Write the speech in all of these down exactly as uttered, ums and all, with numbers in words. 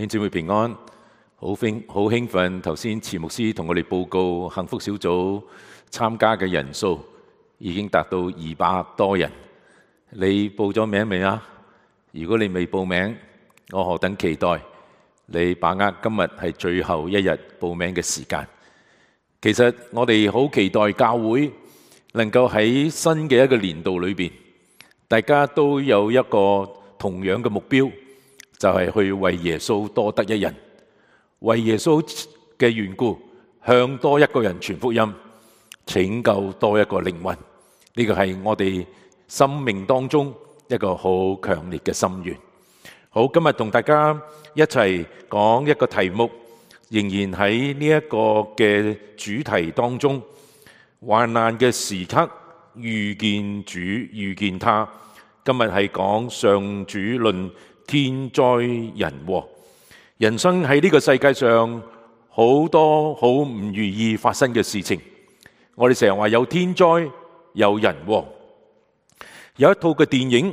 姊妹平安，好興好興奮。頭先慈牧師同我哋報告，幸福小組參加嘅人數已經達到二百多人。你報咗名未啊？如果你未報名，我何等期待你把握今日係最後一日報名嘅時間。其實我哋好期待教會能夠喺新嘅一個年度裏邊，大家都有一個同樣嘅目標，就係去為耶穌多得一人，為耶穌嘅緣故向多一個人傳福音，拯救多一個靈魂。呢個係我哋生命當中一個好強烈嘅心願。好，今日同大家一齊講一個題目，仍然喺呢一個嘅主題當中，患難嘅時刻遇見主，遇見他。今日係講上主論天災人禍。人生喺呢個世界上好多好唔如意發生嘅事情，我哋成日話有天災有人禍。有一套嘅電影，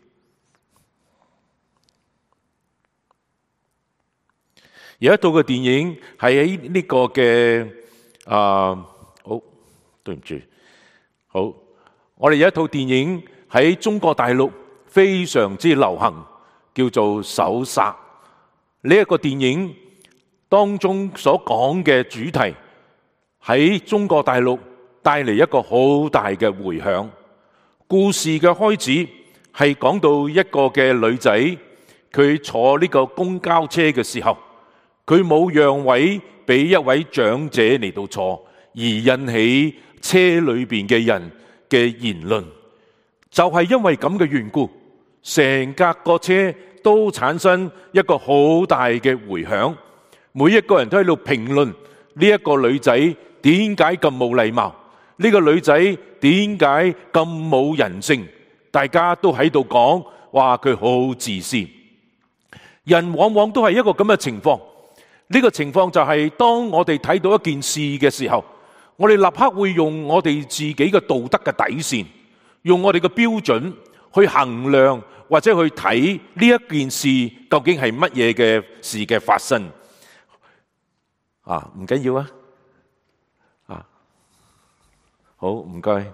有一套嘅電影係喺呢個嘅啊，好對唔住，好，我哋有一套電影喺中國大陸非常之流行，叫做《手剎》。呢一個電影當中所講嘅主題喺中國大陸帶嚟一個好大嘅迴響。故事嘅開始係講到一個嘅女仔，佢坐呢個公交車嘅時候，佢冇讓位俾一位長者嚟到坐，而引起車裏邊嘅人嘅言論。就係因為咁嘅緣故，成架個車都產生一個好大嘅迴響。每一個人都喺度評論呢一個女仔點解咁冇禮貌，呢個女仔點解咁冇人性。大家都喺度講話佢好自私。人往往都係一個咁嘅情況。呢個情況就係當我哋睇到一件事嘅時候，我哋立刻會用我哋自己嘅道德嘅底線，用我哋嘅標準去衡量或者去睇呢一件事究竟係乜嘢嘅事嘅發生。啊，唔緊要啊，啊，好，唔該。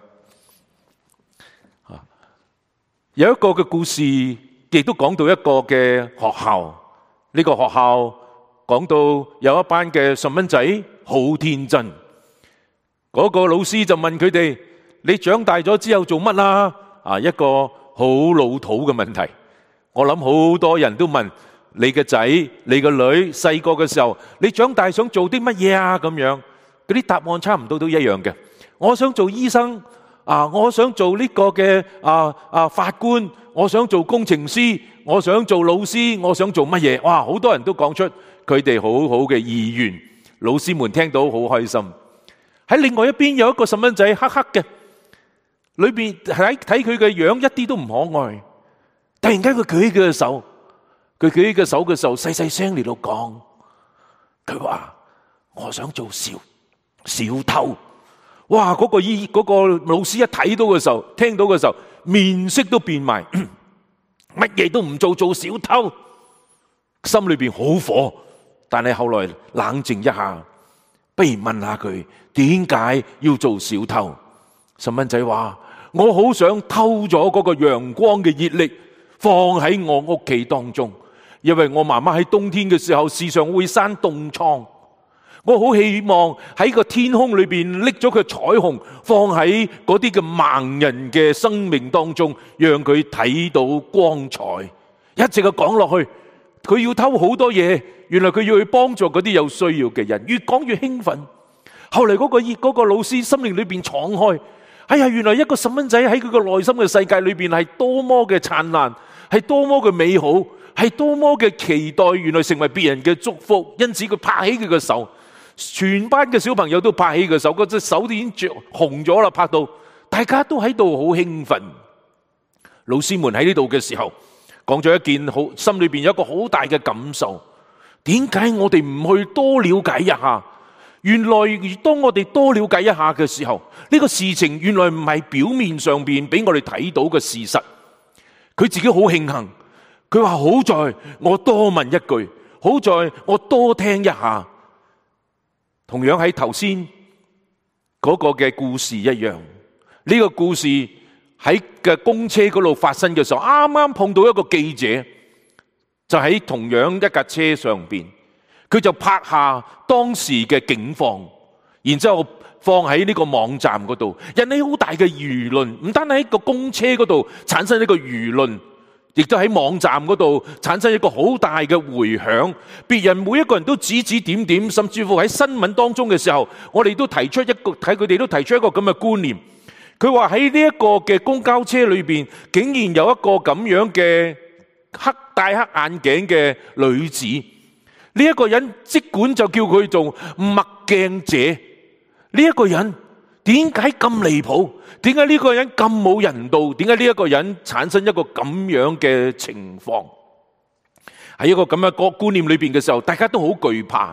啊，有一個嘅故事，亦都講到一個嘅學校。呢個學校講到有一班嘅細蚊仔好天真，嗰個老師就問佢哋：你長大咗之後做乜啊？啊，一個好老土嘅問題。我諗好多人都問你嘅仔、你個女細個嘅時候，你長大想做啲乜嘢啊？咁樣嗰啲答案差唔多都一樣嘅。我想做醫生啊，我想做呢個嘅啊啊法官，我想做工程師，我想做老師，我想做乜嘢？哇！好多人都講出佢哋好好嘅意願，老師們聽到好開心。喺另外一邊有一個細蚊仔黑黑嘅，裏邊睇睇佢嘅樣一啲都唔可愛。突然間佢舉起佢嘅手，佢舉起佢手嘅時候細細聲嚟到講，佢話我想做小小偷。哇！嗰個醫嗰個老師一睇到嘅時候，聽到嘅時候面色都變埋，乜嘢都唔做，做小偷，心裏邊好火。但係後來冷靜一下，不如問下佢點解要做小偷。細蚊仔話：我好想偷咗嗰個陽光嘅熱力放喺我屋企當中，因為我媽媽喺冬天嘅時候時常會生凍瘡。我好希望喺個天空裏邊拎咗個彩虹放喺嗰啲嘅盲人嘅生命當中，讓佢睇到光彩。一直嘅講落去，佢要偷好多嘢，原來佢要去幫助嗰啲有需要嘅人，越講越興奮。後嚟嗰個嗰個老師心靈裏邊敞開，哎呀，原來一個細蚊仔喺佢個內心嘅世界裏邊係多麼嘅燦爛，係多麼嘅美好，係多麼嘅期待，原來成為別人嘅祝福。因此佢拍起佢嘅手，全班嘅小朋友都拍起佢手，嗰隻手都已經着紅咗啦，拍到大家都喺度好興奮。老師們喺呢度嘅時候講咗一件好，心裏邊有一個好大嘅感受。點解我哋唔去多了解一下？原來當我哋多了解一下嘅時候，呢個事情原來唔係表面上邊俾我哋睇到嘅事實。佢自己好慶幸，佢話好在我多問一句， 好在我多聽一下。同樣喺頭先嗰個嘅故事一樣，呢個故事喺嘅公車嗰度發生嘅時候，啱啱碰到一個記者，就喺同樣一架車上邊，佢就拍下當時嘅景況，然之後放喺呢個網站嗰度，引起好大嘅輿論。唔單喺個公車嗰度產生一個輿論，亦都喺網站嗰度產生一個好大嘅迴響。別人每一個人都指指點點，甚至乎喺新聞當中嘅時候，我哋都提出一個睇佢哋都提出一個咁嘅觀念。佢話喺呢一個嘅公交車裏邊，竟然有一個咁樣嘅黑戴黑眼鏡嘅女子。呢一個人即管就叫佢做墨鏡姐。呢一個人點解咁離譜？點解呢個人咁冇人道？點解呢一個人產生一個咁樣嘅情況？喺一個咁樣個觀念裏邊嘅時候，大家都好懼怕。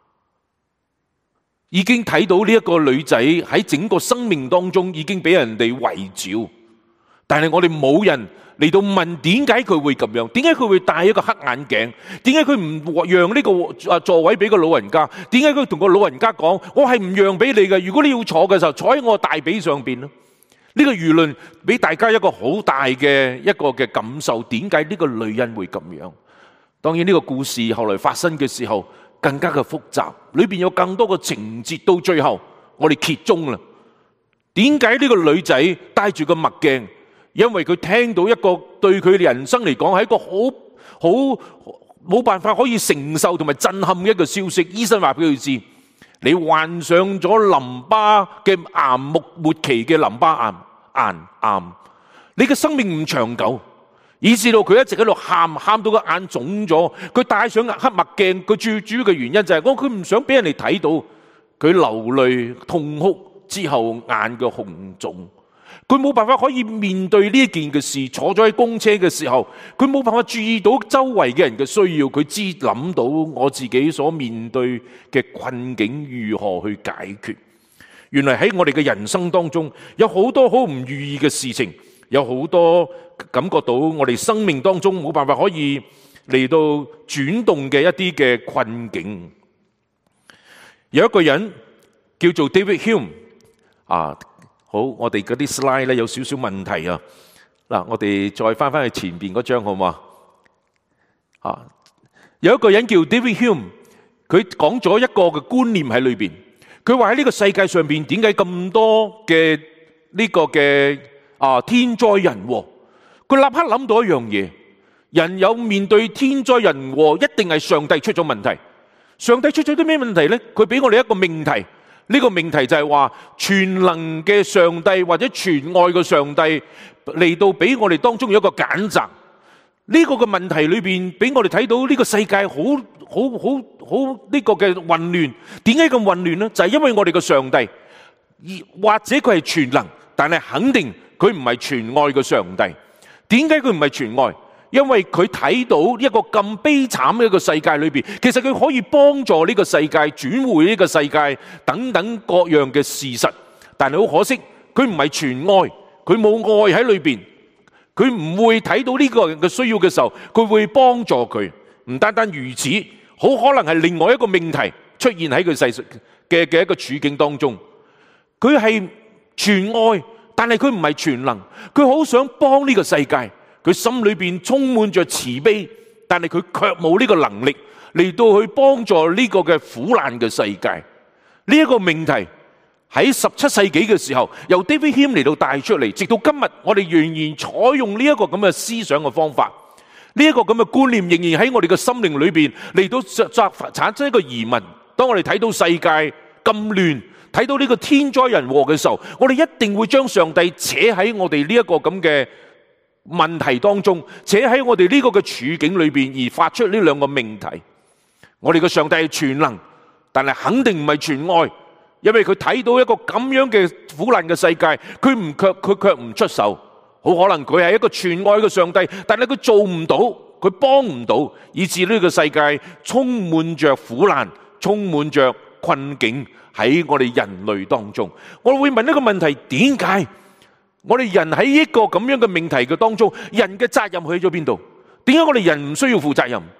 已經睇到呢一個女仔喺整個生命當中已經俾人哋圍剿，但係我哋冇人嚟到問點解佢會咁樣？點解佢會戴一個黑眼鏡？點解佢唔讓呢個啊座位俾個老人家？點解佢同個老人家講：我係唔讓俾你嘅，如果你要坐嘅時候，坐喺我大髀上邊咯。呢個輿論俾大家一個好大嘅一個嘅感受。點解呢個女人會咁樣？當然呢個故事後來發生嘅時候更加嘅複雜，裏邊有更多嘅情節，到最後我哋揭盅啦。點解呢個女仔戴住個墨鏡？因為佢聽到一個對佢人生嚟講係一個好好冇辦法可以承受同埋震撼嘅一個消息。醫生話俾佢知，你患上咗淋巴嘅癌，末末期嘅淋巴癌，癌癌，你嘅生命唔長久。以至到佢一直喺度喊，喊到個眼腫咗。佢戴上黑墨鏡，佢最主要嘅原因就係我佢唔想俾人哋睇到佢流淚痛哭之後眼嘅紅腫。佢冇辦法可以面對呢一件嘅事。坐咗喺公車嘅時候，佢冇辦法注意到周圍嘅人嘅需要。佢只諗到我自己所面對嘅困境如何去解決。原來喺我哋嘅人生當中，有好多好唔如意嘅事情，有好多感覺到我哋生命當中冇辦法可以嚟到轉動嘅一啲嘅困境。有一個人叫做 David Hume 啊，好，我哋嗰啲 slide 咧有少少問題啊。嗱，我哋再翻翻去前邊嗰張好嘛？啊，有一個人叫 David Hume， 佢講咗一個嘅觀念喺裏邊。佢話喺呢個世界上邊點解咁多嘅呢個嘅啊天災人禍？佢立刻諗到一樣嘢，人有面對天災人禍，一定係上帝出咗問題。上帝出咗啲咩問題呢？佢俾我哋一個命題，呢個命題就係話全能嘅上帝或者全愛嘅上帝嚟到俾我哋當中有一個揀擇。呢個嘅問題裏邊俾我哋睇到呢個世界好好好好呢個嘅混亂。點解咁混亂呢？就係因為我哋嘅上帝，或者佢係全能，但係肯定佢唔係全愛嘅上帝。點解佢唔係全愛？因為佢睇到一個咁悲慘嘅一個世界裏邊，其實佢可以幫助呢個世界轉回呢個世界等等各樣嘅事實，但係好可惜，佢唔係全愛，佢冇愛喺裏邊，佢唔會睇到呢個人嘅需要嘅時候，佢會幫助佢。唔單單如此，好可能係另外一個命題出現喺佢世嘅嘅一個處境當中。佢係全愛，但係佢唔係全能，佢好想幫呢個世界，佢心裏邊充滿着慈悲，但係佢卻冇呢個能力嚟到去幫助呢個嘅苦難嘅世界。呢一個命題喺十七世紀嘅時候，由 David Hume 嚟到帶出嚟，直到今日我哋仍然採用呢一個咁嘅思想嘅方法，呢一個咁嘅觀念仍然喺我哋嘅心靈裏邊嚟到產生一個疑問。當我哋睇到世界咁亂，睇到呢個天災人禍嘅時候，我哋一定會將上帝扯喺我哋呢一個咁嘅問題當中，扯喺我哋呢個嘅處境裏邊，而發出呢兩個命題。我哋嘅上帝係全能，但係肯定唔係全愛，因為佢睇到一個咁樣嘅苦難嘅世界，佢唔卻佢卻唔出手。好可能佢係一個全愛嘅上帝，但係佢做唔到，佢幫唔到，以致呢個世界充滿着苦難，充滿着困境喺我哋人類當中。我會問一個問題：點解我哋人喺一個咁樣嘅命題嘅當中，人嘅責任去咗邊度？點解我哋人唔需要負責任？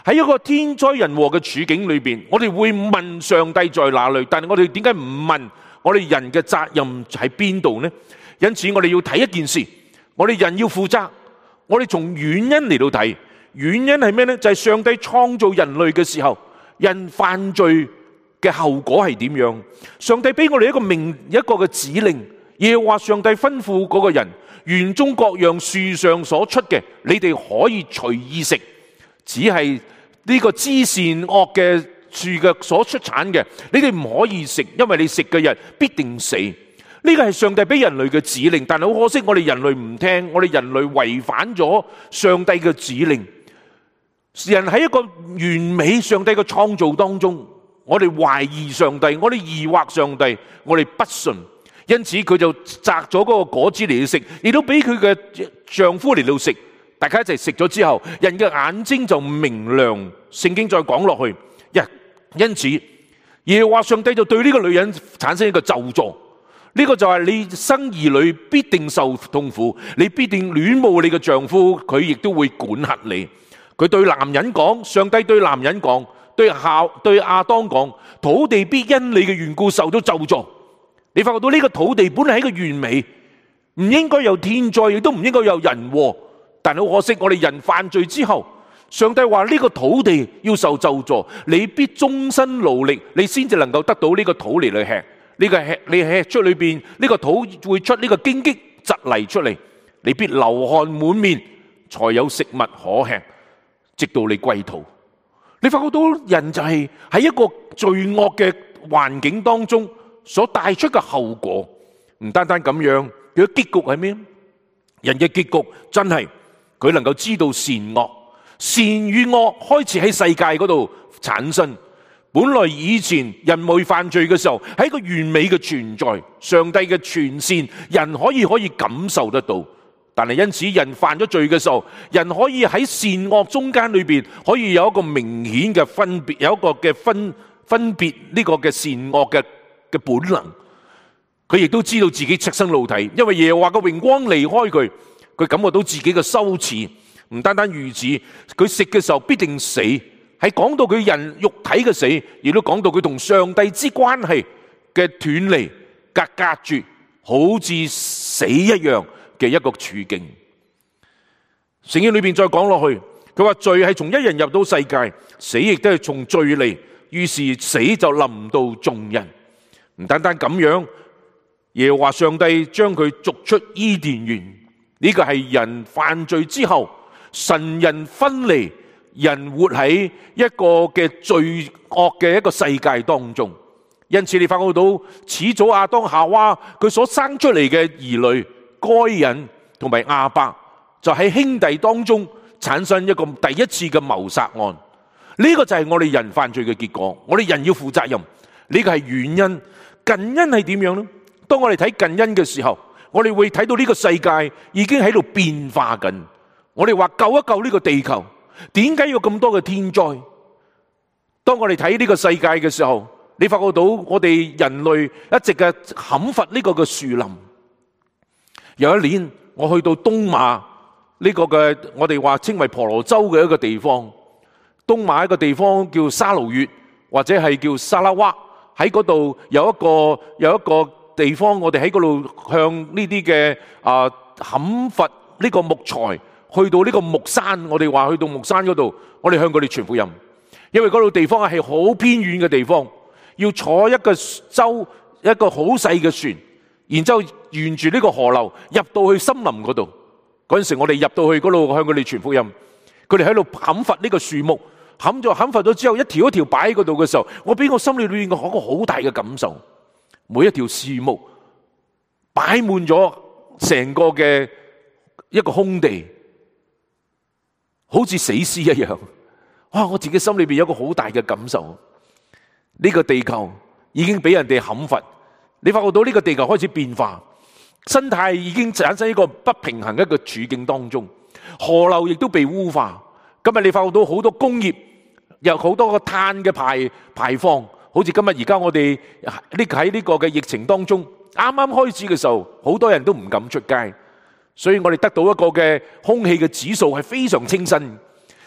喺一個天災人禍嘅處境裏邊，我哋會問上帝在哪裏？但係我哋點解唔問我哋人嘅責任喺邊度呢？因此我哋要睇一件事，我哋人要負責，我哋從原因嚟到睇，原因係咩呢？就係上帝創造人類嘅時候，人犯罪嘅後果係點樣？上帝俾我哋一個命一個嘅指令，耶和華上帝吩咐嗰個人，園中各樣樹上所出嘅，你哋可以隨意食，只係呢個知善惡嘅樹嘅所出產嘅，你哋唔可以食，因為你食嘅人必定死。呢個係上帝俾人類嘅指令，但係好可惜，我哋人類唔聽，我哋人類違反咗上帝嘅指令。人喺一個完美上帝嘅創造當中，我哋懷疑上帝，我哋疑惑上帝，我哋不信，因此佢就摘咗嗰個果子嚟到食，亦都俾佢嘅丈夫嚟到食。大家一齊食咗之後，人嘅眼睛就明亮。聖經再講落去，因此耶和華上帝就對呢個女人產生一個咒詛，呢個就係你生兒女必定受痛苦，你必定戀慕你嘅丈夫，佢亦都會管轄你。佢對男人講，上帝對男人講，對亞對亞當講，土地必因你嘅緣故受到咒詛。你發覺到呢個土地本嚟係一個完美，唔應該有天災，亦都唔應該有人禍。但係好可惜，我哋人犯罪之後，上帝話呢個土地要受咒詛，你必終身勞力，你先至能夠得到呢個土嚟去吃。呢個吃你吃出裏邊呢個土會出呢個荊棘蒺藜出嚟，你必流汗滿面，才有食物可吃，直到你歸土。你發覺到人就係喺一個罪惡嘅環境當中所帶出嘅後果。唔單單咁樣，佢嘅結局係咩？人嘅結局真係佢能夠知道善惡，善與惡開始喺世界嗰度產生。本來以前人未犯罪嘅時候係一個完美嘅存在，上帝嘅全善人可以可以感受得到。但係因此人犯咗罪嘅時候，人可以喺善惡中間裏邊可以有一個明顯嘅分別，有一個嘅分分別呢個嘅善惡嘅嘅本能。佢亦都知道自己赤身露體，因為耶和華嘅榮光離開佢，佢感覺到自己嘅羞恥。唔單單如此，佢食嘅時候必定死，係講到佢人肉體嘅死，亦都講到佢同上帝之關係嘅斷離、隔隔絕，好似死一樣嘅一個處境。聖經裏邊再講落去，佢話罪係從一人入到世界，死亦都係從罪嚟，於是死就臨到眾人。唔單單咁樣，耶和華上帝將佢逐出伊甸園，呢個係人犯罪之後，神人分離，人活喺一個嘅罪惡嘅一個世界當中。因此你發覺到始祖亞當夏娃佢所生出嚟嘅兒女該隱同埋亞伯，就喺兄弟當中產生一個第一次嘅謀殺案。呢個就係我哋人犯罪嘅結果，我哋人要負責任。呢個係原因。近因係點樣呢？當我哋睇近因嘅時候，我哋會睇到呢個世界已經喺度變化緊。我哋話救一救呢個地球，點解要咁多嘅天災？當我哋睇呢個世界嘅時候，你發覺到我哋人類一直嘅砍伐呢個嘅樹林。有一年我去到東馬呢個嘅我哋話稱為婆羅洲嘅一個地方，東馬一個地方叫沙勞越或者係叫沙拉哇。喺嗰度有一個有一個地方，我哋喺嗰度向呢啲嘅啊砍伐呢個木材，去到呢個木山，我哋話去到木山嗰度，我哋向佢哋傳福音。因為嗰度地方係好偏遠嘅地方，要坐一個舟一個好細嘅船，然之後沿住呢個河流入到去森林嗰度。嗰陣時我哋入到去嗰度向佢哋傳福音，佢哋喺度砍伐呢個樹木。砍咗砍伐咗之後，一條一條擺喺嗰度嘅時候，我俾我心裏邊個一個好大嘅感受。每一條樹木擺滿咗成個嘅一個空地，好似死屍一樣。哇！我自己心裏邊有一個好大嘅感受。呢個地球已經俾人哋砍伐，你發覺到呢個地球開始變化，生態已經產生一個不平衡嘅一個處境當中，河流亦都被污化。今日你發覺到好多工業。有好多個碳嘅排排放，好似今日而家我哋呢喺呢個嘅疫情當中，啱啱開始嘅時候，好多人都唔敢出街，所以我哋得到一個嘅空氣嘅指數係非常清新。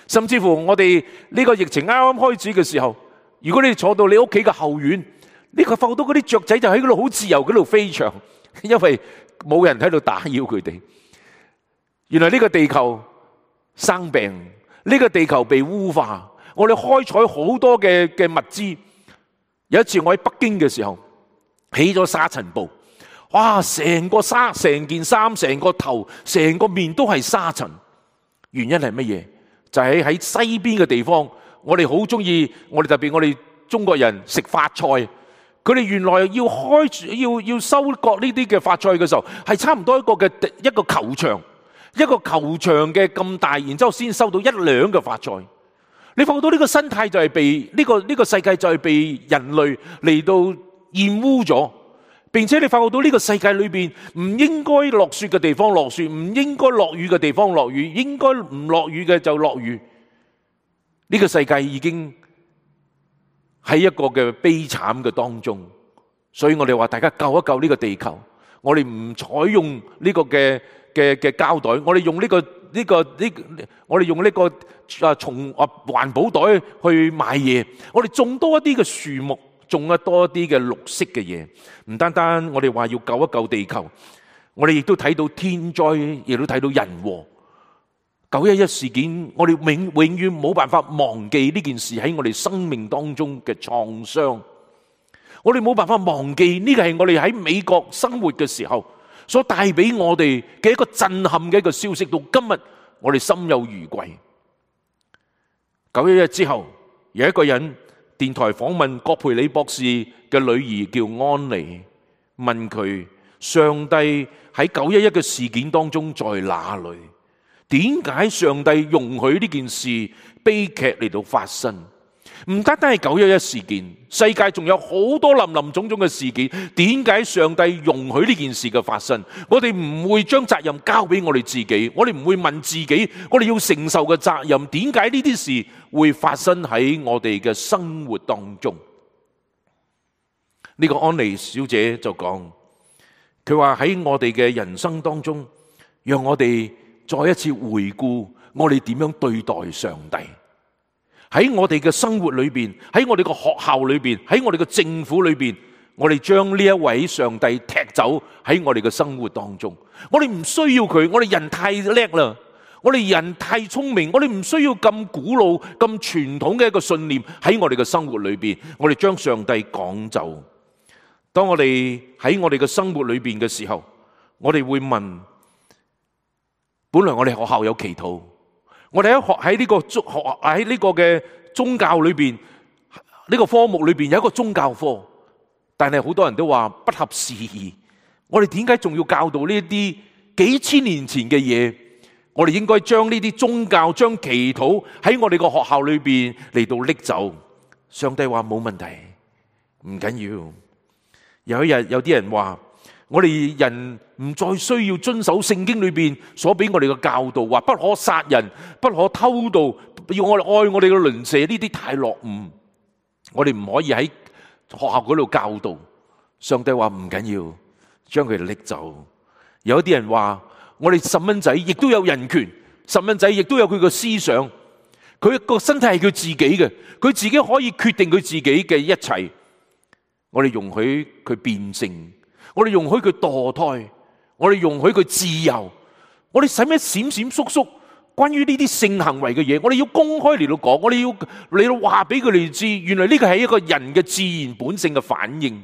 甚至乎我哋呢個疫情啱啱開始嘅時候，如果你坐到你屋企嘅後院，你發覺到嗰啲雀仔就喺嗰度好自由嗰度飛翔，因為冇人喺度打擾佢哋。原來呢個地球生病，呢個地球被污化，我哋開採好多嘅嘅物資。有一次我喺北京嘅時候，起咗沙塵暴，哇！成個沙、成件衫、成個頭、成個面都係沙塵。原因係乜嘢？就係喺西邊嘅地方，我哋好中意，我哋特別我哋中國人食發菜，佢哋原來要開要要收割呢啲嘅發菜嘅時候，係差唔多一個嘅一個球場，一個球場嘅咁大，然之後先收到一兩嘅發菜。你發覺到呢個生態就係被呢個呢個世界就係被人類嚟到玷污咗，並且你發覺到呢個世界裏邊唔應該落雪嘅地方落雪，唔應該落雨嘅地方落雨，應該唔落雨嘅就落雨。呢個世界已經喺一個嘅悲慘嘅當中，所以我哋話大家救一救呢個地球，我哋唔採用呢個嘅嘅嘅膠袋，我哋用呢個呢個呢，我哋用呢個啊從啊環保袋去買嘢，我哋種多一啲嘅樹木，種得多一啲嘅綠色嘅嘢。唔單單我哋話要救一救地球，我哋亦都睇到天災，亦都睇到人禍。九一一事件，我哋永永遠冇辦法忘記呢件事喺我哋生命當中嘅創傷。我哋冇辦法忘記呢個係我哋喺美國生活嘅時候所帶俾我哋嘅一個震撼嘅一個消息，到今日我哋心有餘悸。九一一之後，有一個人電台訪問葛培理博士嘅女兒叫安妮，問佢上帝喺九一一嘅事件當中在哪裏？點解上帝容許呢件事悲劇嚟到發生？唔單單係九一一事件，世界仲有好多林林總總嘅事件。點解上帝容許呢件事嘅發生？我哋唔會將責任交俾我哋自己，我哋唔會問自己，我哋要承受嘅責任，點解呢啲事會發生喺我哋嘅生活當中？呢個安妮小姐就講，佢話喺我哋嘅人生當中，讓我哋再一次回顧我哋點樣對待上帝。喺我哋嘅生活裏邊，喺我哋嘅學校裏邊，喺我哋嘅政府裏邊，我哋將呢一位上帝踢走喺我哋嘅生活當中。我哋唔需要佢，我哋人太叻啦，我哋人太聰明，我哋唔需要咁古老、咁傳統嘅一個信念喺我哋嘅生活裏邊。我哋將上帝趕走。當我哋喺我哋嘅生活裏邊嘅時候，我哋會問：本來我哋學校有祈禱。我哋喺學喺呢個宗學喺呢個嘅宗教裏邊，呢個科目裏邊有一個宗教科，但係好多人都話不合時宜。我哋點解仲要教導呢一啲幾千年前嘅嘢？我哋應該將呢啲宗教、將祈禱喺我哋個學校裏邊嚟到拎走。上帝話冇問題，唔緊要。有一日有啲人話，我哋人唔再需要遵守聖經裏邊所俾我哋嘅教導，話不可殺人、不可偷盜，要我哋愛我哋嘅鄰舍，呢啲太落伍。我哋唔可以喺學校嗰度教導。上帝話唔緊要，將佢哋拎走。有啲人話，我哋細蚊仔亦都有人權，細蚊仔亦都有佢嘅思想，佢個身體係佢自己嘅，佢自己可以決定佢自己嘅一切。我哋容許佢變性。我哋容許佢墮胎，我哋容許佢自由，我哋使咩閃閃縮縮？關於呢啲性行為嘅嘢，我哋要公開嚟到講，我哋要嚟到話俾佢哋知，原來呢個係一個人嘅自然本性嘅反應。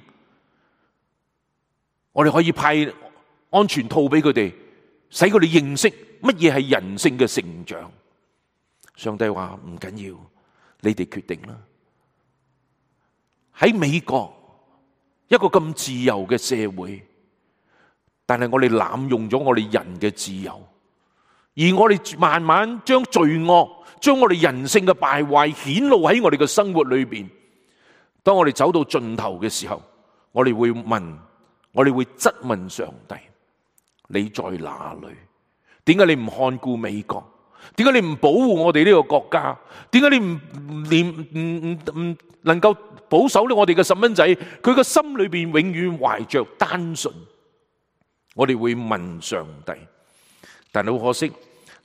我哋可以派安全套俾佢哋，使佢哋認識乜嘢係人性嘅成長。上帝話唔緊要，你哋決定啦。喺美國，一個咁自由嘅社會，但係我哋濫用咗我哋人嘅自由，而我哋慢慢將罪惡、將我哋人性嘅敗壞顯露喺我哋嘅生活裏邊。當我哋走到盡頭嘅時候，我哋會問，我哋會質問上帝：你在哪裏？點解你唔看顧美國？點解你唔保護我哋呢個國家？點解你唔連唔唔唔能夠保守我哋嘅細蚊仔？佢個心裏邊永遠懷着單純。我哋會問上帝，但係好可惜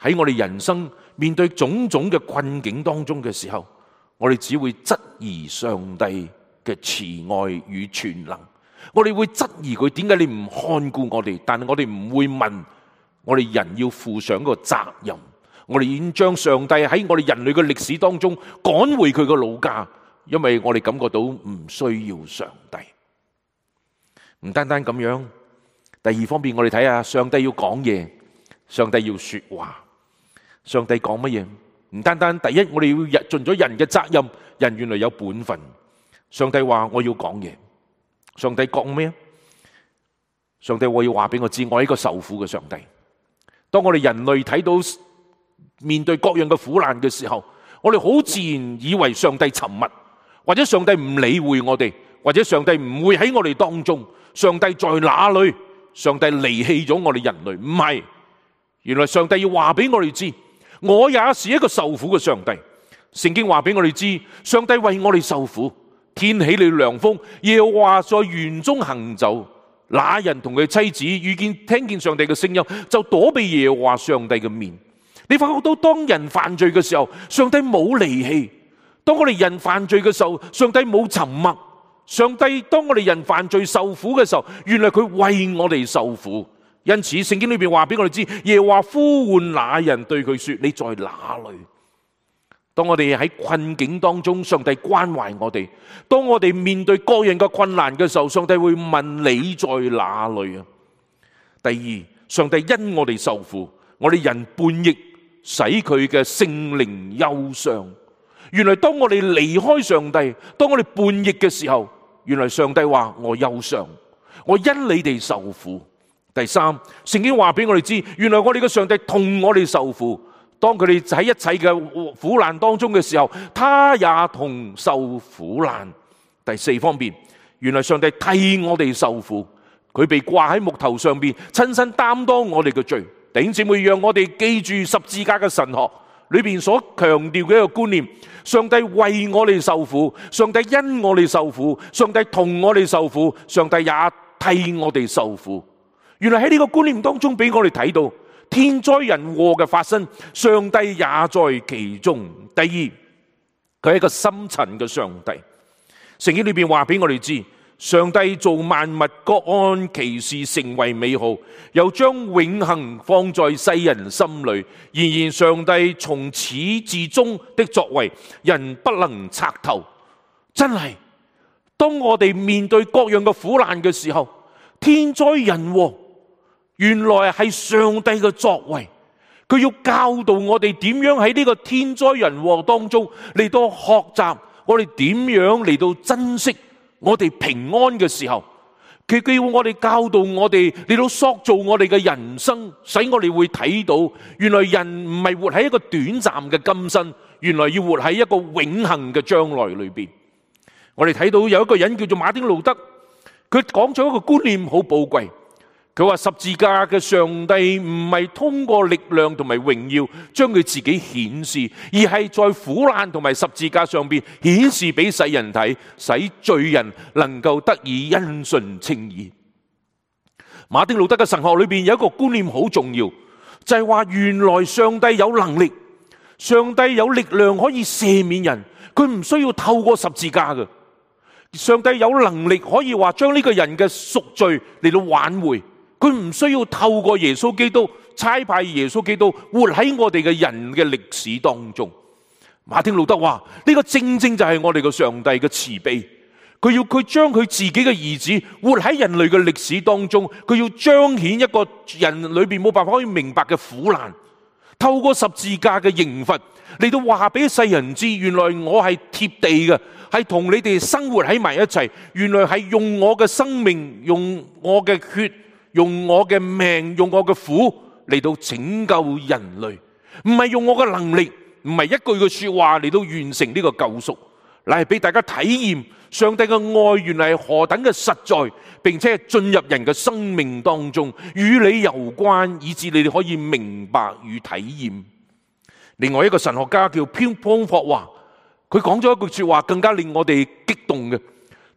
喺我哋人生面對種種嘅困境當中嘅時候，我哋只會質疑上帝嘅慈愛與全能，我哋會質疑佢點解你唔看顧我哋，但係我哋唔會問，我哋人要負上個責任，我哋已經將上帝喺我哋人類嘅歷史當中趕回佢個老家，因為我哋感覺到唔需要上帝。唔單單咁樣，第二方面我哋睇下上帝要講嘢，上帝要說話。上帝講乜嘢？唔單單第一，我哋要盡咗人嘅責任，人原來有本分。上帝話我要講嘢，上帝講咩？上帝我要話俾我知，我係一個受苦嘅上帝。當我哋人類睇到面對各樣嘅苦難嘅時候，我哋好自然以為上帝沉默，或者上帝唔理會我哋，或者上帝唔會喺我哋當中。上帝在哪裏？上帝離棄咗我哋人類？唔係，原來上帝要話俾我哋知，我也是一個受苦嘅上帝。聖經話俾我哋知，上帝為我哋受苦，天起了涼風，耶和華在園中行走。那人同佢妻子遇見聽見上帝嘅聲音，就躲避耶和華上帝嘅面。你發覺到當人犯罪嘅時候，上帝冇離棄；當我哋人犯罪嘅時候，上帝冇沉默。上帝當我哋人犯罪受苦嘅時候，原來佢為我哋受苦。因此聖經裏邊話俾我哋知，耶和華呼喚那人對佢說：你在哪裏？當我哋喺困境當中，上帝關懷我哋；當我哋面對各樣嘅困難嘅時候，上帝會問你在哪裏啊？第二，上帝因我哋受苦，我哋人叛逆，使佢嘅聖靈憂傷。原來當我哋離開上帝，當我哋叛逆嘅時候，原來上帝話我憂傷，我因你哋受苦。第三，聖經話俾我哋知，原來我哋嘅上帝同我哋受苦。當佢哋喺一切嘅苦難當中嘅時候，他也同受苦難。第四方面，原來上帝替我哋受苦，佢被掛喺木頭上邊，親身擔當我哋嘅罪。弟兄姊妹，讓我哋記住十字架嘅神學裏邊所強調嘅一個觀念：上帝為我哋受苦，上帝因我哋受苦，上帝同我哋受苦，上帝也替我哋受苦。原來喺呢個觀念當中，俾我哋睇到天災人禍嘅發生，上帝也在其中。第二，佢係一個深層嘅上帝。聖經裏邊話俾我哋知，上帝造萬物各按其時成為美好，又將永恆放在世人心裏。然而上帝從始至終的作為，人不能測透。真係，當我哋面對各樣嘅苦難嘅時候，天災人禍原來係上帝嘅作為，佢要教導我哋點樣喺呢個天災人禍當中嚟到學習，我哋點樣嚟到珍惜我哋平安嘅時候，佢叫我哋教導我哋嚟到塑造我哋嘅人生，使我哋會睇到原來人唔係活喺一個短暫嘅今生，原來要活喺一個永恆嘅將來裏邊。我哋睇到有一個人叫做馬丁路德，佢講咗一個觀念好寶貴。佢話十字架嘅上帝唔係通過力量同埋榮耀將佢自己顯示，而係在苦難同埋十字架上邊顯示俾世人睇，使罪人能夠得以因信稱義。馬丁路德嘅神學裏邊有一個觀念好重要，就係話原來上帝有能力，上帝有力量可以赦免人，佢唔需要透過十字架嘅。上帝有能力可以話將呢個人嘅贖罪嚟到挽回。佢唔需要透過耶穌基督差派耶穌基督活喺我哋嘅人嘅歷史當中。馬丁路德話呢個正正就係我哋嘅上帝嘅慈悲，佢要佢將佢自己嘅兒子活喺人類嘅歷史當中，佢要彰顯一個人裏邊冇辦法可以明白嘅苦難，透過十字架嘅刑罰嚟到話俾世人知，原來我係貼地嘅，係同你哋生活喺埋一齊，原來係用我嘅生命，用我嘅血，用我嘅命，用我嘅苦嚟到拯救人類，唔係用我嘅能力，唔係一句嘅說話嚟到完成呢個救贖，乃係俾大家體驗上帝嘅愛原來係何等嘅實在，並且係進入人嘅生命當中，與你有關，以致你哋可以明白與體驗。另外一個神學家叫潘方霍華，佢講咗一句說話更加令我哋激動嘅。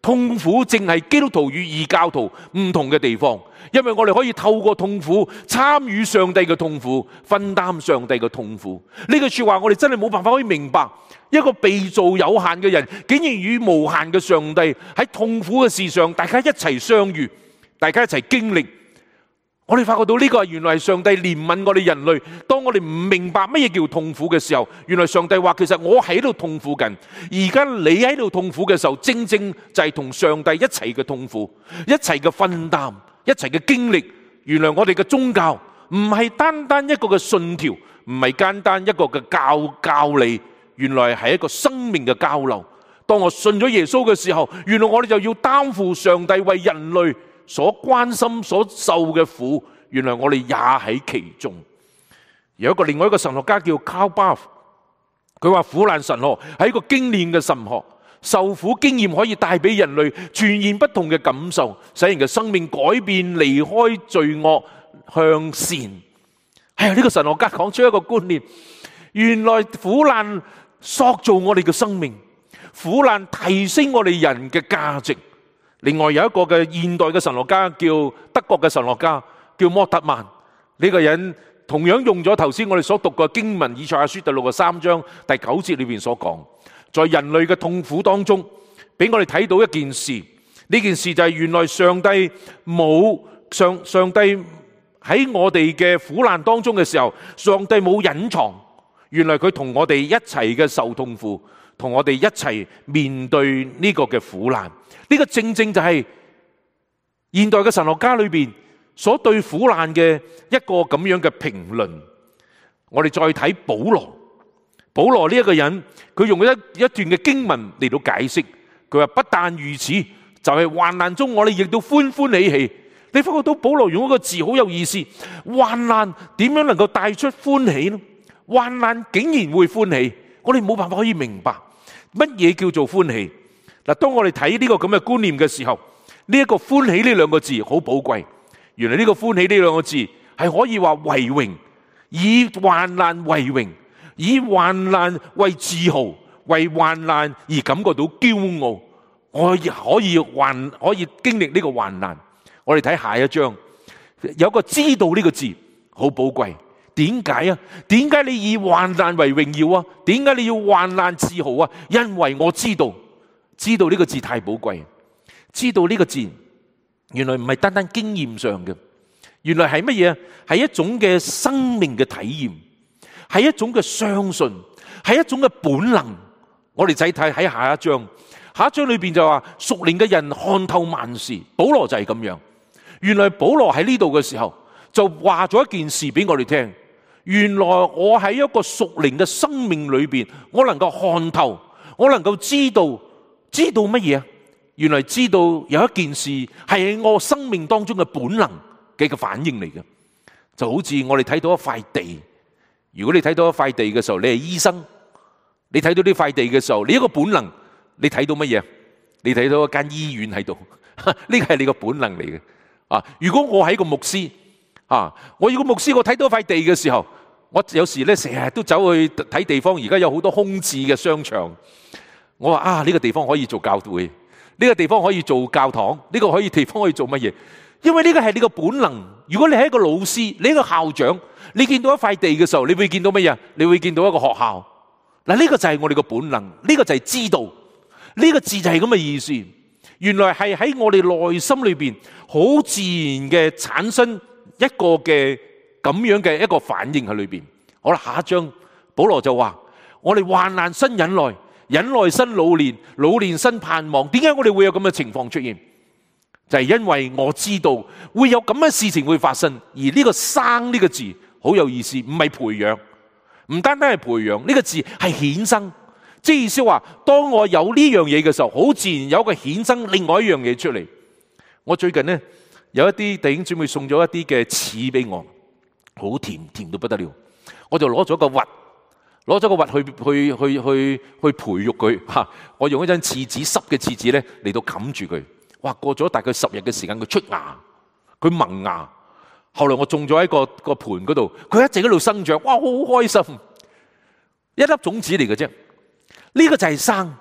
痛苦正係基督徒與異教徒唔同嘅地方，因為我哋可以透過痛苦參與上帝嘅痛苦，分擔上帝嘅痛苦。呢句說話我哋真係冇辦法可以明白，一個被造有限嘅人，竟然與無限嘅上帝喺痛苦嘅事上，大家一齊相遇，大家一齊經歷。我哋發覺到呢個原來係上帝憐憫我哋人類。當我哋唔明白乜嘢叫痛苦嘅時候，原來上帝話其實我喺度痛苦緊，而家你喺度痛苦嘅時候，正正就係同上帝一齊嘅痛苦，一齊嘅分擔，一齊嘅經歷。原來我哋嘅宗教唔係單單一個嘅信條，唔係單單一個嘅教教理，原來係一個生命嘅交流。當我信咗耶穌嘅時候，原來我哋就要擔負上帝為人類所關心所受嘅苦，原來我哋也喺其中。有一個另外一個神學家叫 Karl Barth， 佢話苦難神學係一個經驗嘅神學，受苦經驗可以帶俾人類全然不同嘅感受，使人嘅生命改變，離開罪惡向善。係啊，呢個神學家講出一個觀念，原來苦難塑造我哋嘅生命，苦難提升我哋人嘅價值。另外有一個嘅現代嘅神學家，叫德國嘅神學家叫莫特曼。呢個人同樣用咗頭先我哋所讀嘅經文以賽亞書第六十三章第九節裏邊所講，在人類嘅痛苦當中，俾我哋睇到一件事。呢件事就係原來上帝冇上上帝喺我哋嘅苦難當中嘅時候，上帝冇隱藏，原來佢同我哋一齊嘅受痛苦，同我哋一齊面對呢個嘅苦難。呢個正正就係現代嘅神學家裏邊所對苦難嘅一個咁樣嘅評論。我哋再睇保羅，保羅呢一個人，佢用一一段嘅經文嚟到解釋。佢話不但如此，就係患難中我哋亦都歡歡喜喜。你發覺到保羅用一個字好有意思，患難點樣能夠帶出歡喜呢？患難竟然會歡喜，我哋冇辦法可以明白乜嘢叫做歡喜。嗱，當我哋睇呢個咁嘅觀念嘅時候，呢一個歡喜呢兩個字好寶貴。原來呢個歡喜呢兩個字係可以話為榮，以患難為榮，以患難為自豪，為患難而感覺到驕傲。我可以患可以經歷呢個患難。我哋睇下一章，有個知道呢個字好寶貴。點解啊？點解你以患難為榮耀啊？點解你要患難自豪啊？因為我知道。知道呢個字太寶貴，知道呢個字原來唔係單單經驗上嘅，原來係乜嘢？係一種嘅生命嘅體驗，係一種嘅相信，係一種嘅本能。我哋仔睇喺下一章，下一章裏邊就話屬靈嘅人看透萬事。保羅就係咁樣。原來保羅喺呢度嘅時候就話咗一件事俾我哋聽。原來我喺一個屬靈嘅生命裏邊，我能夠看透，我能夠知道。知道乜嘢啊？原來知道有一件事係喺我生命當中嘅本能嘅個反應嚟嘅，就好似我哋睇到一塊地。如果你睇到一塊地嘅時候，你係醫生，你睇到呢塊地嘅時候，你一個本能，你睇到乜嘢？你睇到一間醫院喺度，呢個係你個本能嚟嘅。啊，如果我係一個牧師，啊，我如果牧師，我睇到一塊地嘅時候，我有時咧成日都走去睇地方，而家有好多空置嘅商場。我話啊，呢個地方可以做教會，呢個地方可以做教堂，呢個可以地方可以做乜嘢？因為呢個係你個本能。如果你係一個老師，你一個校長，你見到一塊地嘅時候，你會見到乜嘢？你會見到一個學校。嗱，呢個就係我哋個本能，呢個就係知道。呢個字就係咁嘅意思。原來係喺我哋內心裏邊好自然嘅產生一個嘅咁樣嘅一個反應喺裏邊。好啦，下一章保羅就話：我哋患難生忍耐。忍耐生老練，老練生盼望。點解我哋會有咁嘅情況出現？就係因為我知道會有咁嘅事情會發生。而呢個生呢個字好有意思，唔係培養，唔單單係培養，呢個字係衍生。即係意思話，當我有呢樣嘢嘅時候，好自然有一個衍生另外一樣嘢出嚟。我最近呢，有一啲弟兄姊妹送咗一啲嘅柿俾我，好甜，甜到不得了。我就攞咗個核。攞咗個核去去去去去培育佢吓，我用一張廁紙濕嘅廁紙咧嚟到冚住佢。哇！過咗大概十日嘅時間，佢出芽，佢萌芽。後來我種咗喺個個盆嗰度，佢一直喺度生長。哇！好開心，一粒種子嚟嘅啫。呢個就係生，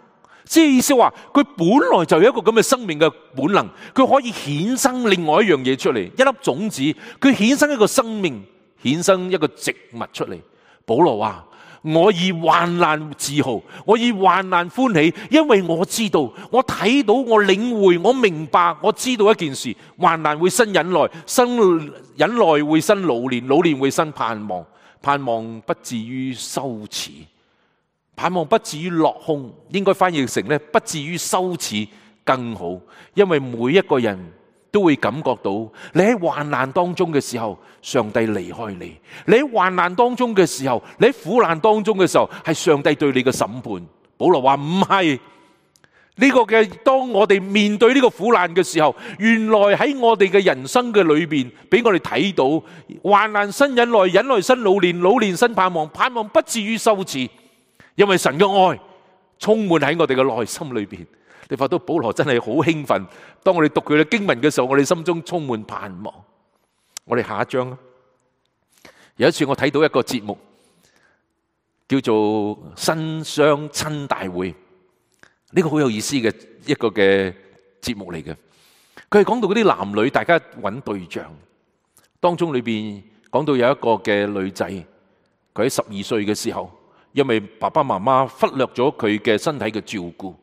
即係意思話，佢本來就有一個咁嘅生命嘅本能，佢可以衍生另外一樣嘢出嚟，一粒種子，佢衍生一個生命，衍生一個植物出嚟。保羅話：我以患難自豪，我以患難歡喜，因為我知道，我睇到，我領會，我明白，我知道一件事：患難會生忍耐，生忍耐會生老練，老練會生盼望，盼望不至於羞恥，盼望不至於落空，應該翻譯成咧，不至於羞恥更好，因為每一個人都會感覺到，你喺患難當中嘅時候，上帝離開你；你喺患難當中嘅時候，你喺苦難當中嘅時候，係上帝對你嘅審判。保羅話唔係呢個嘅，當我哋面對呢個苦難嘅時候，原來喺我哋嘅人生嘅裏邊，俾我哋睇到患難生忍耐，忍耐生老練，老練生盼望，盼望不至於羞恥，因為神嘅愛充滿喺我哋嘅內心裏邊。你發覺到保羅真係好興奮，當我哋讀佢嘅經文嘅時候，我哋心中充滿盼望。我哋下一章，有一次我睇到一個節目叫做新相親大會，呢個好有意思嘅一個嘅節目嚟嘅。佢係講到嗰啲男女大家揾對象，當中裏邊講到有一個嘅女仔，佢喺十二歲嘅時候，因為爸爸媽媽忽略咗佢嘅身體嘅照顧，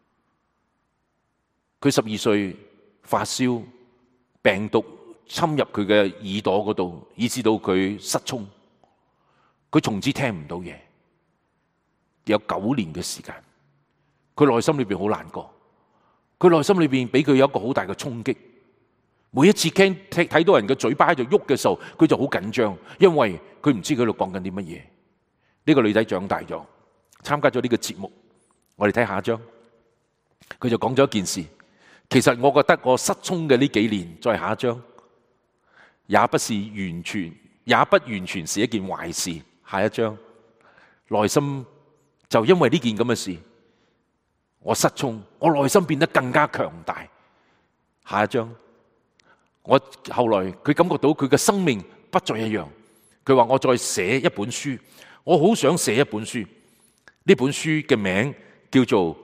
佢十二歲發燒，病毒侵入佢嘅耳朵嗰度，以致到佢失聰，佢從此聽唔到嘢，有九年嘅時間，佢內心裏邊好難過，佢內心裏邊俾佢有一個好大嘅衝擊。每一次聽睇到人嘅嘴巴喺度喐嘅時候，佢就好緊張，因為佢唔知佢喺度講緊啲乜嘢。呢個女仔長大咗，參加咗呢個節目，我哋睇下一章，佢就講咗一件事。其實我覺得我失聰嘅呢幾年，再下一章，也不是完全，也不完全是一件壞事。下一章，內心就因為呢件咁嘅事，我失聰，我內心變得更加強大。下一章，我後來佢感覺到佢嘅生命不再一樣。佢話我再寫一本書，我好想寫一本書。呢本書嘅名叫做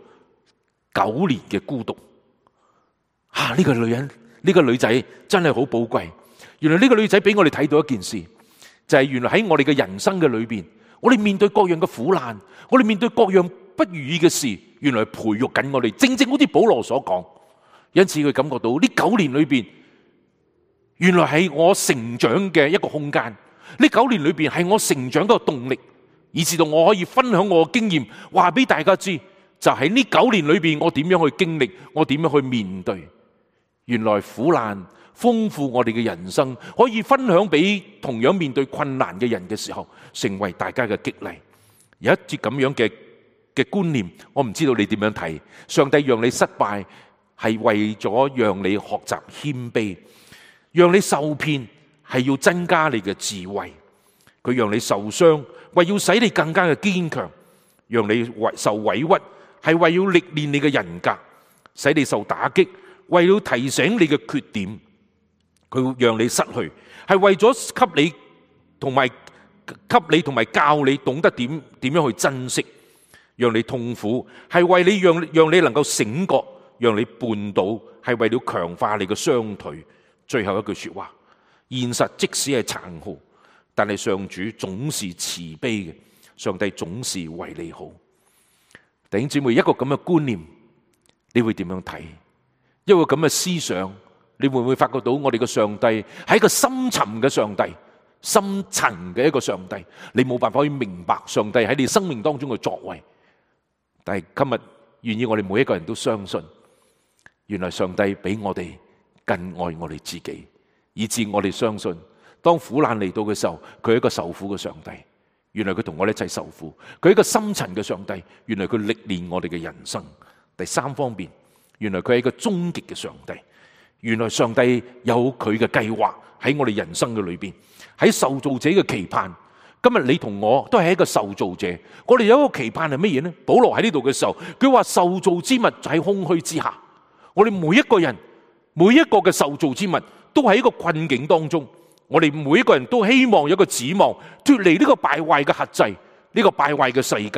《九年嘅孤獨》。啊！呢個女人，呢個女仔真係好寶貴。原來呢個女仔俾我哋睇到一件事，就係原來喺我哋嘅人生嘅裏邊，我哋面對各樣嘅苦難，我哋面對各樣不如意嘅事，原來培育緊我哋。正正好似保羅所講，因此佢感覺到呢九年裏邊，原來係我成長嘅一個空間。呢九年裏邊係我成長嘅動力，以至到我可以分享我嘅經驗，話俾大家知，就喺呢九年裏邊，我點樣去經歷，我點樣去面對。原來苦難豐富我哋嘅人生，可以分享俾同樣面對困難嘅人嘅時候，成為大家嘅激勵。有一節咁樣嘅嘅觀念，我唔知道你點樣睇。上帝讓你失敗，係為咗讓你學習謙卑；讓你受騙，係要增加你嘅智慧。佢讓你受傷，為要使你更加嘅堅強；讓你受委屈，係為要歷練你嘅人格，使你受打擊，為了提醒你嘅缺點。佢會讓你失去，係為咗給你同埋給你同埋教你懂得點點樣去珍惜。讓你痛苦，係為你讓讓你能夠醒覺，讓你絆倒，係為了強化你嘅雙腿。最後一句說話，現實即使係殘酷，但係上主總是慈悲嘅，上帝總是為你好。弟兄姊妹，一個咁嘅觀念，你會點樣睇？一個咁嘅思想，你會唔會發覺到我哋嘅上帝係一個深沉嘅上帝，深層嘅一個上帝？你冇辦法可以明白上帝喺你生命當中嘅作為。但係今日願意我哋每一個人都相信，原來上帝比我哋更愛我哋自己，以致我哋相信，當苦難嚟到嘅時候，佢係一個受苦嘅上帝。原來佢同我哋一齊受苦，佢係一個深層嘅上帝。原來佢歷練我哋嘅人生。第三方面，原來佢係一個終極嘅上帝。原來上帝有佢嘅計劃喺我哋人生嘅裏邊，喺受造者嘅期盼。今日你同我都係一個受造者，我哋有一個期盼係乜嘢呢？保羅喺呢度嘅時候，佢話受造之物就喺空虛之下。我哋每一個人，每一個嘅受造之物都喺一個困境當中。我哋每一個人都希望有一個指望，脫離呢個敗壞嘅轄制，呢個敗壞嘅世界，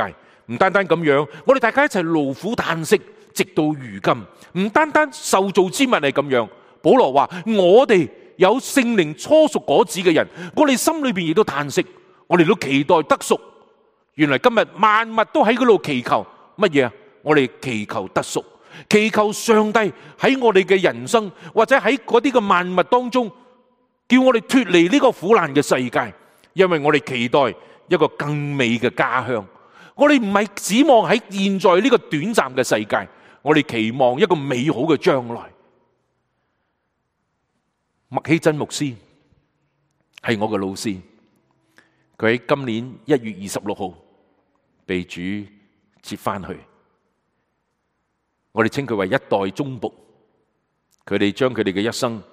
唔單單咁樣，我哋大家一齊勞苦嘆息，直到如今。唔單單受造之物係咁樣，保羅話我哋有聖靈初熟果子嘅人，我哋心裏邊亦都嘆息，我哋都期待得贖。原來今日萬物都喺嗰度祈求乜嘢啊？我哋祈求得贖，祈求上帝喺我哋嘅人生或者喺嗰啲嘅萬物當中，叫我哋脫離呢個苦難嘅世界，因為我哋期待一個更美嘅家鄉。我哋唔係指望喺現在呢個短暫嘅世界，我哋期望一個美好嘅將來。麥希真牧師係我嘅老師，佢喺今年一月二十六號被主接翻去。我哋稱佢為一代忠僕，佢哋將佢哋嘅一生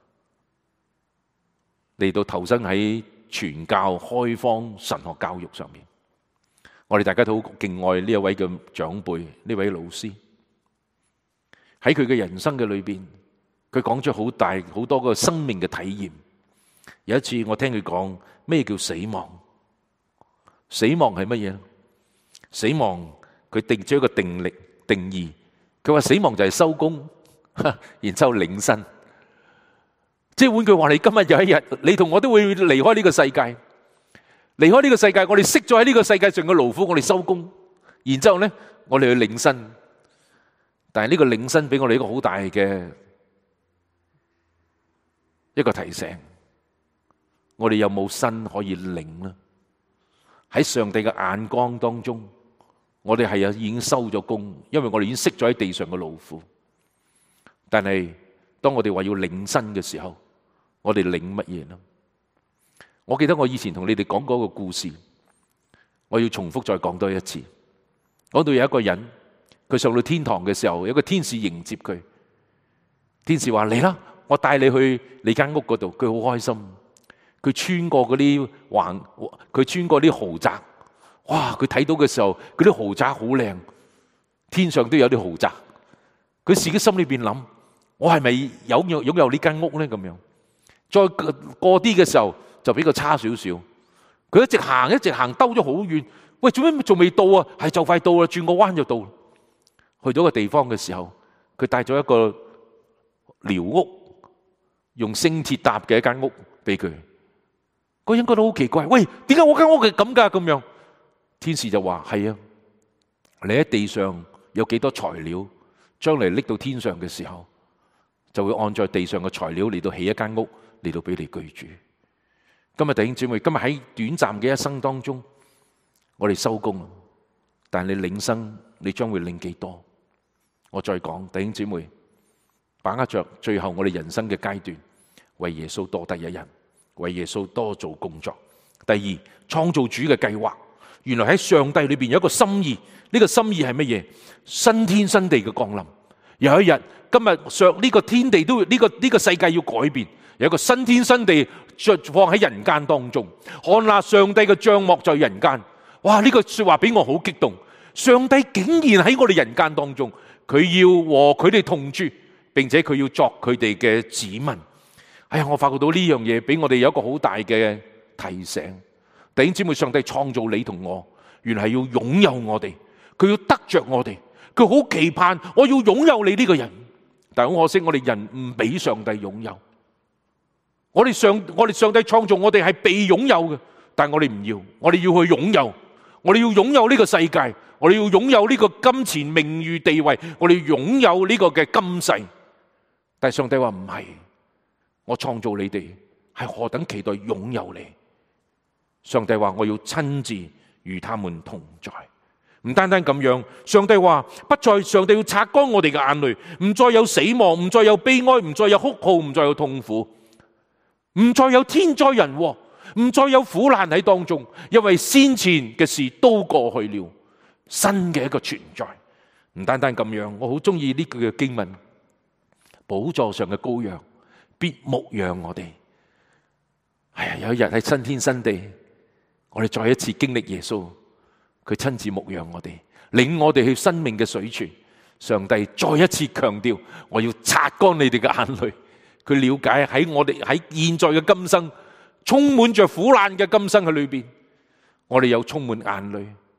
嚟到投身喺傳教、開荒、神學教育上面。我哋大家都好敬愛呢一位嘅長輩，呢位老師。喺佢嘅人生嘅裏邊，佢講咗好大好多個生命嘅體驗。有一次我聽佢講咩叫死亡？死亡係乜嘢？死亡佢定咗一個定力定義，佢話死亡就係收工，然之後領身。即係換句話，你今日有一日，你同我都會離開呢個世界。離開呢個世界，我哋識咗喺呢個世界上嘅勞苦，我哋收工，然之後咧，我哋去領身。但係呢個領身俾我哋一個好大嘅一個提醒，我哋有冇身可以領呢？喺上帝嘅眼光當中，我哋係有已經收咗工，因為我哋已經識咗喺地上嘅勞苦。但係當我哋話要領身嘅時候，我哋領乜嘢呢？我記得我以前同你哋講過個故事，我要重複再講多一次。講到有一個人，佢上到天堂嘅時候，有個天使迎接佢。天使話：嚟啦，我帶你去你間屋嗰度。佢好開心，佢穿過嗰啲橫，佢穿過啲豪宅。哇！佢睇到嘅時候，嗰啲豪宅好靚，天上都有啲豪宅。佢自己心裏邊諗：我係咪有擁擁有呢間屋咧？咁樣再過啲嘅時候，就比較差少少。佢一直行，一直行，兜咗好遠。喂，做咩仲未到啊？係就快到啦，轉個彎就到。去到個地方嘅時候，佢帶咗一個寮屋，用星鐵搭嘅一間屋俾佢。嗰人覺得好奇怪，喂，點解我間屋係咁噶？咁樣，天使就話：係啊，你喺地上有幾多材料，將來拎到天上嘅時候，就會按在地上嘅材料嚟到起一間屋嚟到俾你居住。今日弟兄姊妹，今日喺短暫嘅一生當中，我哋收工，但係你領生，你將會領幾多？我再講，弟兄姊妹，把握着最後我哋人生嘅階段，為耶穌多得一人，為耶穌多做工作。第二，創造主嘅計劃，原來喺上帝裏邊有一個心意，呢個心意係乜嘢？新天新地嘅降臨。有一日，今日上呢個天地都呢個呢個世界要改變，有一個新天新地放喺人間當中。看哪，上帝嘅帳幕在人間。哇！呢個說話俾我好激動。上帝竟然喺我哋人間當中，佢要和佢哋同住，並且佢要作佢哋嘅子民。哎呀，我發覺到呢樣嘢俾我哋有一個好大嘅提醒。弟兄姊妹，上帝創造你同我，原來係要擁有我哋，佢要得着我哋，佢好期盼我要擁有你呢個人。但係好可惜，我哋人唔俾上帝擁有。我哋上我哋上帝創造我哋係被擁有嘅，但係我哋唔要，我哋要去擁有。我哋要擁有呢個世界，我哋要擁有呢個金錢、名譽、地位，我哋要擁有呢個嘅今世。但係上帝話唔係，我創造你哋係何等期待擁有你。上帝話我要親自與他們同在。唔單單咁樣，上帝話不再，上帝要擦乾我哋嘅眼淚，唔再有死亡，唔再有悲哀，唔再有哭號，唔再有痛苦，唔再有天災人禍，唔再有苦難喺當中，因為先前嘅事都過去了，新嘅一個存在。唔單單咁樣，我好中意呢句嘅經文，寶座上嘅羔羊必牧養我哋。哎呀，有一日喺新天新地，我哋再一次經歷耶穌，佢親自牧養我哋，領我哋去生命嘅水泉。上帝再一次強調，我要擦乾你哋嘅眼淚。佢了解喺我哋喺現在嘅今生，充滿着苦難嘅今生喺裏邊，我哋有充滿眼淚。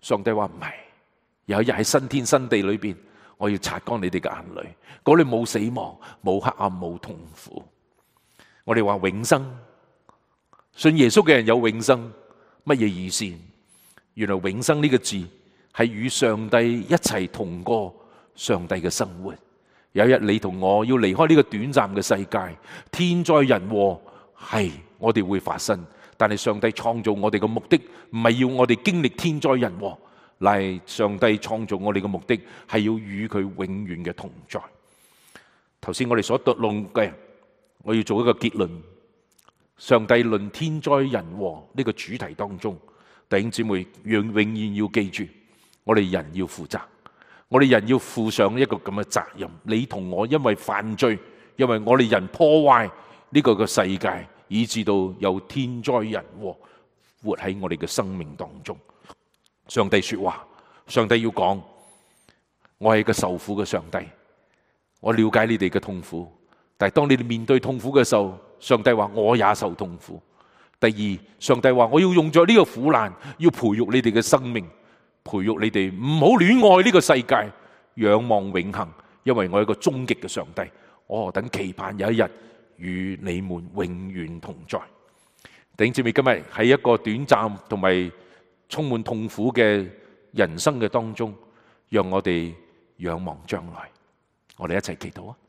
上帝話唔係，有一日喺新天新地裏邊，我要擦乾你哋嘅眼淚，嗰裏冇死亡、冇黑暗、冇痛苦。我哋話永生，信耶穌嘅人有永生，乜嘢意思？原來永生呢個字係與上帝一齊同過上帝嘅生活。有一日你同我要離開呢個短暫嘅世界，天災人禍係我哋會發生，但係上帝創造我哋嘅目的唔係要我哋經歷天災人禍，乃係上帝創造我哋嘅目的係要與佢永遠嘅同在。頭先我哋所論嘅，我要做一個結論。上帝論天災人禍呢個主題當中，弟兄姊妹永永遠要記住，我哋人要負責。我哋人要負上一個咁嘅責任，你同我因為犯罪，因為我哋人破壞呢個嘅世界，以致到有天災人禍活喺我哋嘅生命當中。上帝說話，上帝要講，我係一個受苦嘅上帝，我了解你哋嘅痛苦，但係當你哋面對痛苦嘅時候，上帝話我也受痛苦。第二，上帝話我要用咗呢個苦難，要培育你哋嘅生命，培育你哋唔好戀愛呢個世界，仰望永恆，因為我係一個終極嘅上帝，我何等期盼有一日與你們永遠同在。弟兄姊妹，今日喺一個短暫同埋充滿痛苦嘅人生嘅當中，讓我哋仰望將來，我哋一齊祈禱啊！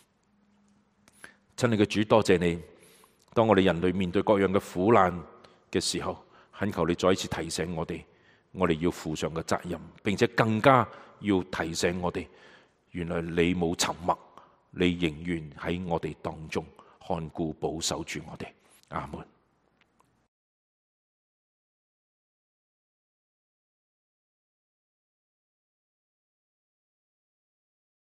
親愛嘅主，多謝你，當我哋人類面對各樣嘅苦難嘅時候，懇求你再一次提醒我哋，我哋要負上嘅責任，並且更加要提醒我哋，原來你冇沉默，你仍然喺我哋當中看顧保守住我哋。阿門。